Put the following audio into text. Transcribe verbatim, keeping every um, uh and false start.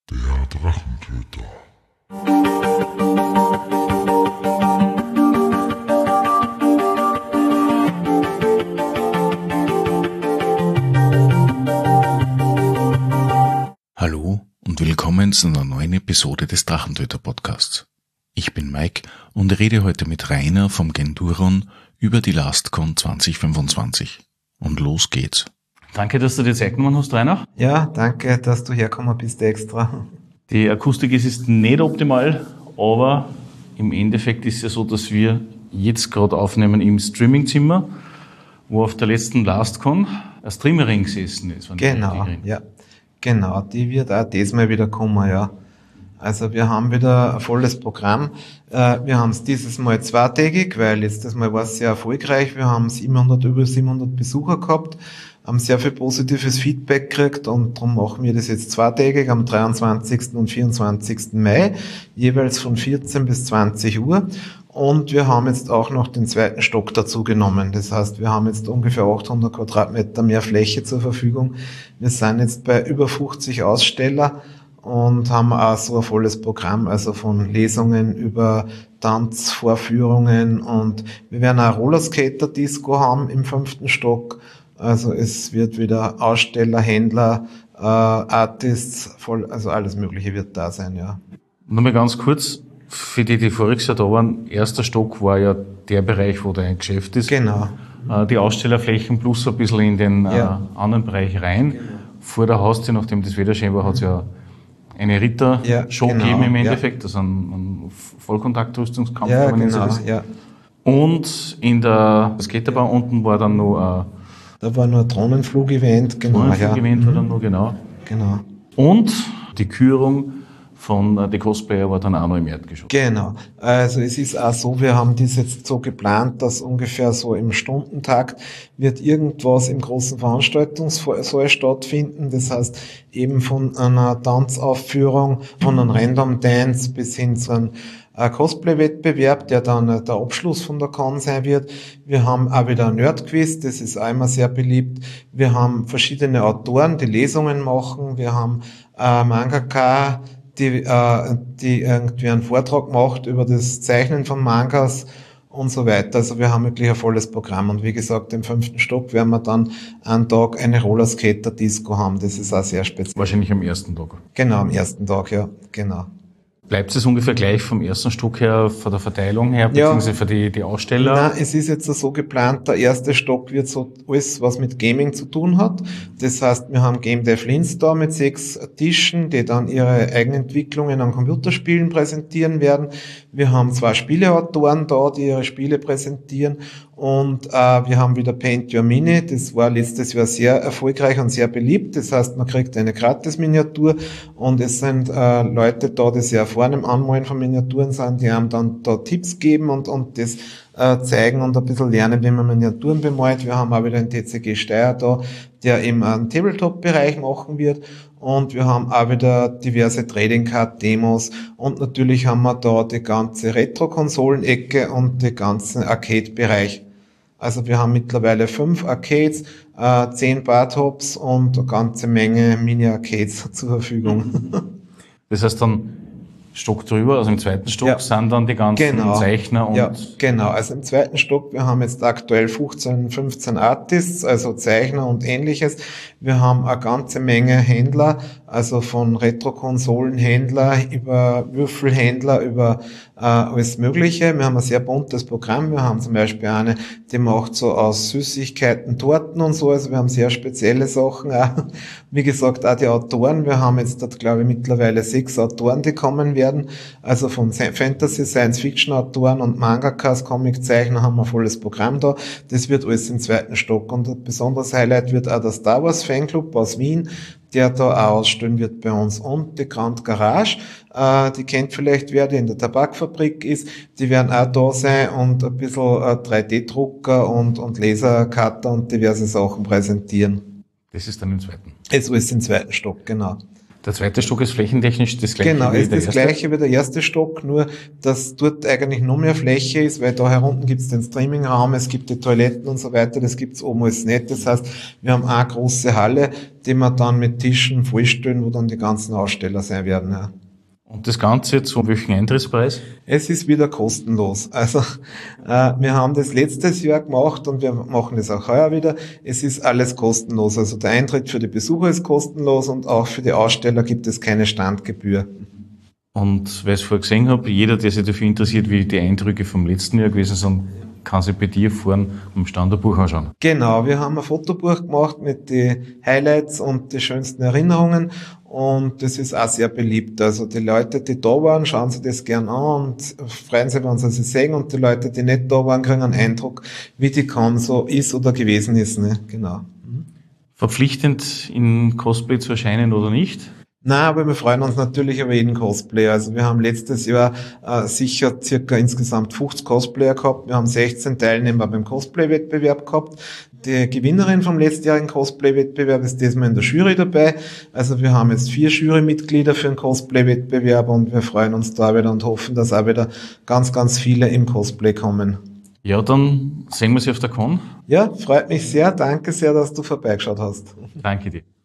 Der Drachentöter. Hallo und willkommen zu einer neuen Episode des Drachentöter Podcasts. Ich bin Mike und rede heute mit Rainer vom Genduron über die LastCon zwanzig fünfundzwanzig. Und los geht's. Danke, dass du dir Zeit genommen hast, Rainer. Ja, danke, dass du hergekommen bist extra. Die Akustik ist jetzt nicht optimal, aber im Endeffekt ist es ja so, dass wir jetzt gerade aufnehmen im Streamingzimmer, wo auf der letzten LastCon eine Streamerin gesessen ist. Genau, ja, genau, die wird auch diesmal wieder kommen, ja. Also wir haben wieder ein volles Programm. Wir haben es dieses Mal zweitägig, weil letztes Mal war es sehr erfolgreich. Wir haben siebenhundert, über siebenhundert Besucher gehabt, haben sehr viel positives Feedback gekriegt und darum machen wir das jetzt zweitägig am dreiundzwanzigsten und vierundzwanzigsten Mai, jeweils von vierzehn bis zwanzig Uhr. Und wir haben jetzt auch noch den zweiten Stock dazu genommen. Das heißt, wir haben jetzt ungefähr achthundert Quadratmeter mehr Fläche zur Verfügung. Wir sind jetzt bei über fünfzig Aussteller und haben auch so ein volles Programm, also von Lesungen über Tanzvorführungen, und wir werden auch Rollerskater-Disco haben im fünften Stock. Also es wird wieder Aussteller, Händler, äh, Artists, voll, also alles Mögliche wird da sein, ja. Nochmal ganz kurz, für die, die voriges Jahr da waren, erster Stock war ja der Bereich, wo dein Geschäft ist. Genau. Äh, die Ausstellerflächen plus ein bisschen in den Ja. äh, anderen Bereich rein. Genau. Vor der Haustür, nachdem das Wetter schön war, hat es ja eine Ritter-Show Ja, genau, gegeben im ja. Endeffekt, also ein, ein Vollkontaktrüstungskampf, Ja, kann man genau, das. ja. Und in der Skaterbahn unten war dann noch ein Da war nur ein Drohnenflug-Event, genau, Drohnenflug-Event, ja. war dann noch, genau. Genau. Und die Kürung von äh, The Cosplayer war dann auch noch im Erdgeschoss. Genau. Also es ist auch so, wir haben das jetzt so geplant, dass ungefähr so im Stundentakt wird irgendwas im großen Veranstaltungssaal stattfinden. Das heißt, eben von einer Tanzaufführung, von einem Random Dance bis hin zu einem ein Cosplay-Wettbewerb, der dann der Abschluss von der Con sein wird. Wir haben auch wieder ein Nerd-Quiz, das ist auch immer sehr beliebt. Wir haben verschiedene Autoren, die Lesungen machen. Wir haben äh, Mangaka, die, äh, die irgendwie einen Vortrag macht über das Zeichnen von Mangas und so weiter. Also wir haben wirklich ein volles Programm. Und wie gesagt, im fünften Stock werden wir dann einen Tag eine Rollerskater-Disco haben. Das ist auch sehr speziell. Wahrscheinlich am ersten Tag. Genau, am ersten Tag, ja, genau. Bleibt es ungefähr gleich vom ersten Stock her, von der Verteilung her, Ja. beziehungsweise für die, die Aussteller? Nein, es ist jetzt so geplant, der erste Stock wird so alles, was mit Gaming zu tun hat. Das heißt, wir haben Game Dev Linz da mit sechs Tischen, die dann ihre Eigenentwicklungen an Computerspielen präsentieren werden. Wir haben zwei Spieleautoren da, die ihre Spiele präsentieren. Und äh, wir haben wieder Paint Your Mini, das war letztes Jahr sehr erfolgreich und sehr beliebt. Das heißt, man kriegt eine Gratis-Miniatur und es sind äh, Leute da, die sehr erfahren im Anmalen von Miniaturen sind, die haben dann da Tipps geben und, und das äh, zeigen und ein bisschen lernen, wie man Miniaturen bemalt. Wir haben auch wieder einen T C G Steyr da, der eben einen Tabletop-Bereich machen wird. Und wir haben auch wieder diverse Trading Card Demos und natürlich haben wir da die ganze Retro-Konsolen-Ecke und den ganzen Arcade-Bereich. Also wir haben mittlerweile fünf Arcades, äh, zehn Bartops und eine ganze Menge Mini-Arcades zur Verfügung. Das heißt dann Stock drüber, also im zweiten Stock, Ja. sind dann die ganzen Genau. Zeichner und... Ja, genau. Also im zweiten Stock, wir haben jetzt aktuell fünfzehn, fünfzehn Artists, also Zeichner und ähnliches. Wir haben eine ganze Menge Händler, also von Retro-Konsolen-Händler über Würfelhändler, über äh, alles Mögliche. Wir haben ein sehr buntes Programm. Wir haben zum Beispiel eine, die macht so aus Süßigkeiten Torten und so. Also wir haben sehr spezielle Sachen auch. Wie gesagt, auch die Autoren. Wir haben jetzt dort, glaube ich, mittlerweile sechs Autoren, die kommen werden. Also von Fantasy, Science-Fiction-Autoren und Mangakas, Comiczeichner haben wir ein volles Programm da. Das wird alles im zweiten Stock. Und ein besonderes Highlight wird auch der Star Wars Fanclub aus Wien, der da auch ausstellen wird bei uns. Und die Grand Garage, äh, die kennt vielleicht wer, die in der Tabakfabrik ist, die werden auch da sein und ein bisschen äh, drei D Drucker und, und Lasercutter und diverse Sachen präsentieren. Das ist dann im zweiten. Es ist im zweiten Stock, genau. Der zweite Stock ist flächentechnisch das gleiche Genau, wie ist der das erste? gleiche wie der erste Stock, nur dass dort eigentlich noch mehr Fläche ist, weil da herunten gibt es den Streamingraum, es gibt die Toiletten und so weiter, das gibt's oben alles nicht. Das heißt, wir haben eine große Halle, die wir dann mit Tischen vollstellen, wo dann die ganzen Aussteller sein werden. Ja. Und das Ganze zu welchem Eintrittspreis? Es ist wieder kostenlos. Also äh, wir haben das letztes Jahr gemacht und wir machen das auch heuer wieder. Es ist alles kostenlos. Also der Eintritt für die Besucher ist kostenlos und auch für die Aussteller gibt es keine Standgebühr. Und weil ich es vorher gesehen habe, jeder, der sich dafür interessiert, wie die Eindrücke vom letzten Jahr gewesen sind, kann sich bei dir vorne am Stand ein Buch anschauen. Genau, wir haben ein Fotobuch gemacht mit den Highlights und die schönsten Erinnerungen und das ist auch sehr beliebt. Also die Leute, die da waren, schauen sich das gern an und freuen sich, wenn sie sie sehen, und die Leute, die nicht da waren, kriegen einen Eindruck, wie die Con so ist oder gewesen ist. Ne? Genau. Verpflichtend in Cosplay zu erscheinen oder nicht? Nein, aber wir freuen uns natürlich über jeden Cosplayer. Also wir haben letztes Jahr äh, sicher circa insgesamt fünfzig Cosplayer gehabt. Wir haben sechzehn Teilnehmer beim Cosplay-Wettbewerb gehabt. Die Gewinnerin vom letztjährigen Cosplay-Wettbewerb ist diesmal in der Jury dabei. Also wir haben jetzt vier Jurymitglieder für den Cosplay-Wettbewerb und wir freuen uns da wieder und hoffen, dass auch wieder ganz, ganz viele im Cosplay kommen. Ja, dann sehen wir sie auf der Con. Ja, freut mich sehr. Danke sehr, dass du vorbeigeschaut hast. Danke dir.